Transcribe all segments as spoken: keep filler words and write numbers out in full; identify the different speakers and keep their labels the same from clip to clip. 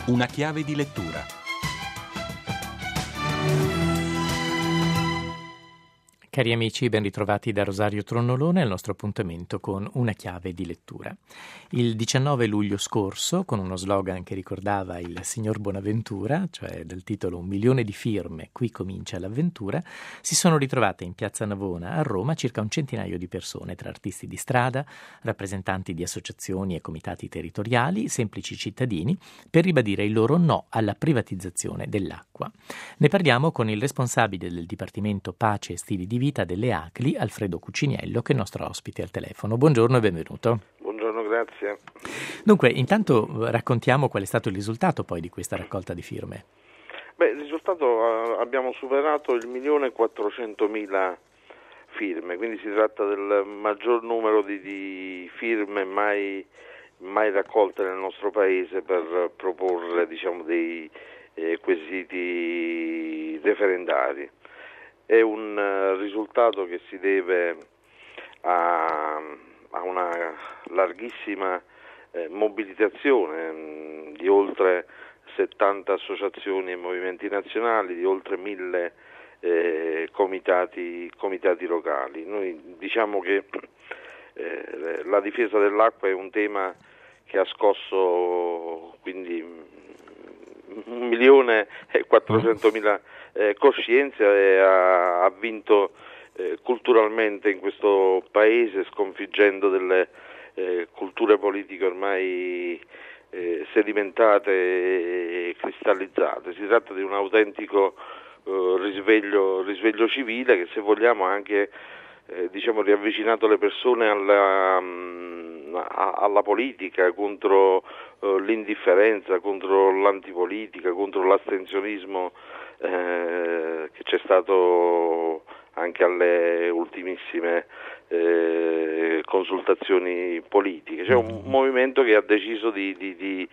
Speaker 1: Una chiave di lettura.
Speaker 2: Cari amici, ben ritrovati da Rosario Tronnolone al nostro appuntamento con Una chiave di lettura. Il diciannove luglio scorso, con uno slogan che ricordava il signor Bonaventura, cioè dal titolo Un milione di firme, qui comincia l'avventura, si sono ritrovate in piazza Navona a Roma circa un centinaio di persone, tra artisti di strada, rappresentanti di associazioni e comitati territoriali, semplici cittadini, per ribadire il loro no alla privatizzazione dell'acqua. Ne parliamo con il responsabile del Dipartimento Pace e Stili di Vita delle A C L I, Alfredo Cuciniello, che è il nostro ospite al telefono. Buongiorno e benvenuto.
Speaker 3: Buongiorno, grazie.
Speaker 2: Dunque, intanto raccontiamo qual è stato il risultato poi di questa raccolta di firme.
Speaker 3: Beh, il risultato, abbiamo superato il milione e quattrocentomila firme, quindi si tratta del maggior numero di, di firme mai, mai raccolte nel nostro paese per proporre, diciamo, dei eh, quesiti referendari. È un uh, risultato che si deve a, a una larghissima eh, mobilitazione mh, di oltre settanta associazioni e movimenti nazionali, di oltre mille eh, comitati, comitati locali. Noi diciamo che eh, la difesa dell'acqua è un tema che ha scosso quindi un milione e quattrocentomila eh, coscienze e ha, ha vinto eh, culturalmente in questo paese, sconfiggendo delle eh, culture politiche ormai eh, sedimentate e cristallizzate. Si tratta di un autentico eh, risveglio, risveglio civile che, se vogliamo, ha anche eh, diciamo, riavvicinato le persone alla, um, a, alla politica, contro uh, l'indifferenza, contro l'antipolitica, contro l'astensionismo eh, che c'è stato anche alle ultimissime eh, consultazioni politiche. C'è un movimento che ha deciso di, di, di,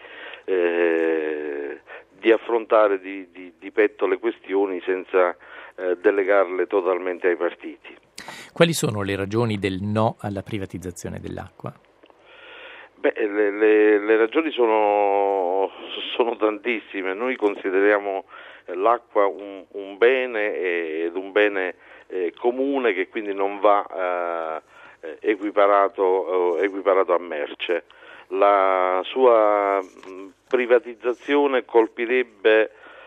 Speaker 3: eh, di affrontare di, di, di petto le questioni senza eh, delegarle totalmente ai partiti.
Speaker 2: Quali sono le ragioni del no alla privatizzazione dell'acqua?
Speaker 3: Beh, le, le, le ragioni sono, sono tantissime. Noi consideriamo l'acqua un, un bene ed un bene eh, comune che quindi non va eh, equiparato, eh, equiparato a merce. La sua privatizzazione colpirebbe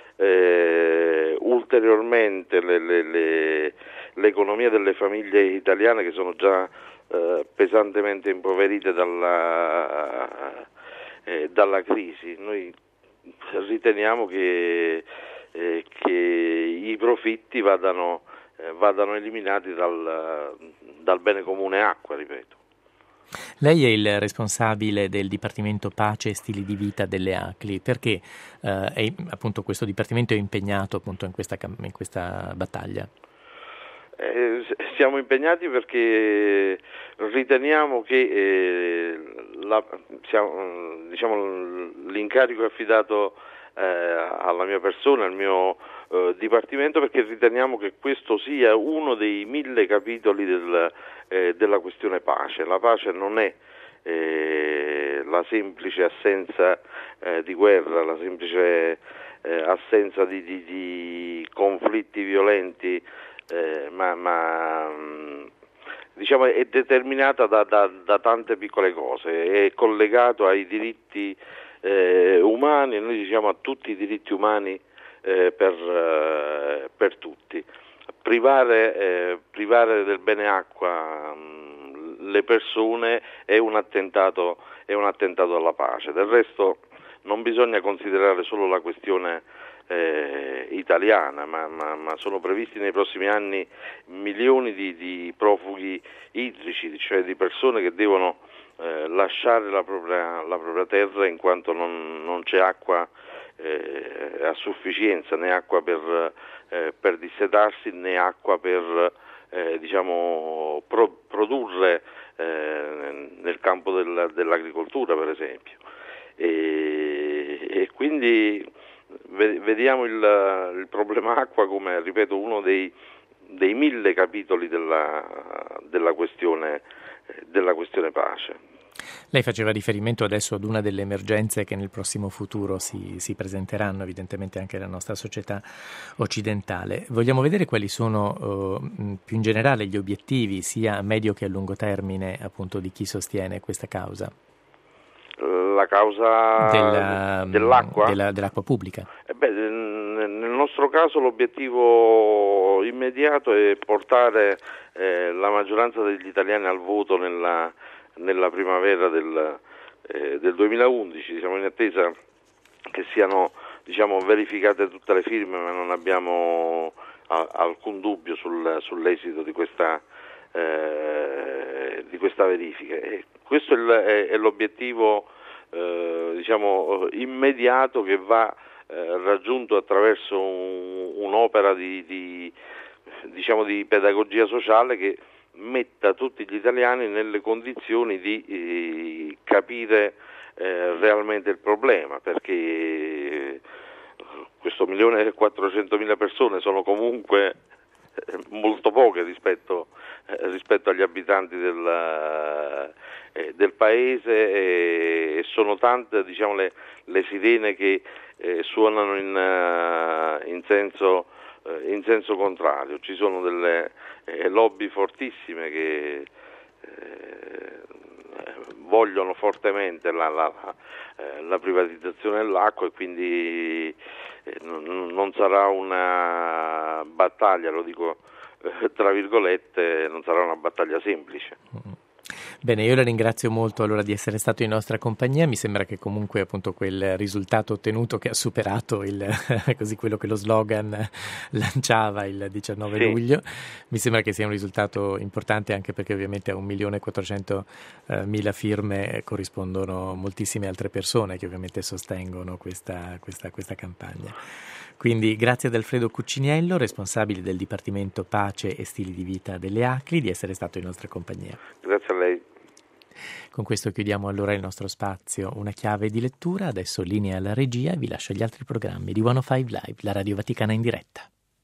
Speaker 3: eh, ulteriormente le, le, le, l'economia delle famiglie italiane, che sono già eh, pesantemente impoverite dalla, eh, dalla crisi. Noi riteniamo che Eh, che i profitti vadano, eh, vadano eliminati dal, dal bene comune acqua, ripeto.
Speaker 2: Lei è il responsabile del Dipartimento Pace e Stili di Vita delle A C L I. Perché eh, è, appunto, questo dipartimento è impegnato appunto in questa, in questa battaglia?
Speaker 3: Eh, siamo impegnati perché riteniamo che eh, la, siamo, diciamo, l'incarico è affidato Eh, alla mia persona, al mio eh, dipartimento, perché riteniamo che questo sia uno dei mille capitoli del, eh, della questione pace. La pace non è eh, la semplice assenza eh, di guerra, la semplice eh, assenza di, di, di conflitti violenti, eh, ma, ma mh, diciamo è determinata da, da, da tante piccole cose, è collegato ai diritti Eh, umani. Noi diciamo a tutti i diritti umani eh, per, eh, per tutti. Privare, eh, privare del bene acqua mh, le persone è un attentato, è un attentato alla pace. Del resto non bisogna considerare solo la questione eh, italiana, ma, ma, ma sono previsti nei prossimi anni milioni di, di profughi idrici, cioè di persone che devono Eh, lasciare la propria, la propria terra in quanto non, non c'è acqua eh, a sufficienza, né acqua per, eh, per dissetarsi, né acqua per eh, diciamo pro, produrre eh, nel campo del, dell'agricoltura, per esempio. E, e quindi vediamo il, il problema acqua come, ripeto, uno dei, dei mille capitoli della, della questione della questione pace.
Speaker 2: Lei faceva riferimento adesso ad una delle emergenze che nel prossimo futuro si, si presenteranno evidentemente anche nella nostra società occidentale. Vogliamo vedere quali sono eh, più in generale gli obiettivi sia a medio che a lungo termine appunto di chi sostiene questa causa?
Speaker 3: La causa
Speaker 2: Della,
Speaker 3: dell'acqua?
Speaker 2: Della, dell'acqua pubblica.
Speaker 3: Eh beh, nel nostro caso l'obiettivo immediato è portare eh, la maggioranza degli italiani al voto nella, nella primavera del, eh, del duemilaundici. Siamo in attesa che siano, diciamo, verificate tutte le firme, ma non abbiamo a, alcun dubbio sul, sull'esito di questa, eh, di questa verifica. E questo è, il, è, è l'obiettivo eh, diciamo immediato, che va eh, raggiunto attraverso un, un'opera di, di, diciamo, di pedagogia sociale che metta tutti gli italiani nelle condizioni di eh, capire eh, realmente il problema, perché questo milione e quattrocentomila persone sono comunque molto poche rispetto, eh, rispetto agli abitanti del, eh, del paese, e, e sono tante, diciamo, le, le sirene che eh, suonano in, uh, in, senso, uh, in senso contrario. Ci sono delle eh, lobby fortissime che eh, vogliono fortemente la, la, la, eh, la privatizzazione dell'acqua, e quindi eh, non, non sarà una battaglia, lo dico eh, tra virgolette, non sarà una battaglia semplice.
Speaker 2: Bene, io la ringrazio molto allora di essere stato in nostra compagnia. Mi sembra che comunque appunto quel risultato ottenuto, che ha superato il, così quello che lo slogan lanciava il diciannove
Speaker 3: sì.
Speaker 2: luglio, mi sembra che sia un risultato importante, anche perché ovviamente a un milione e quattrocentomila firme corrispondono moltissime altre persone che ovviamente sostengono questa, questa, questa campagna. Quindi grazie ad Alfredo Cucciniello, responsabile del Dipartimento Pace e Stili di Vita delle A C L I, di essere stato in nostra compagnia.
Speaker 3: Grazie a lei.
Speaker 2: Con questo chiudiamo allora il nostro spazio Una chiave di lettura. Adesso linea alla regia e vi lascio agli altri programmi di centocinque Live, la Radio Vaticana in diretta.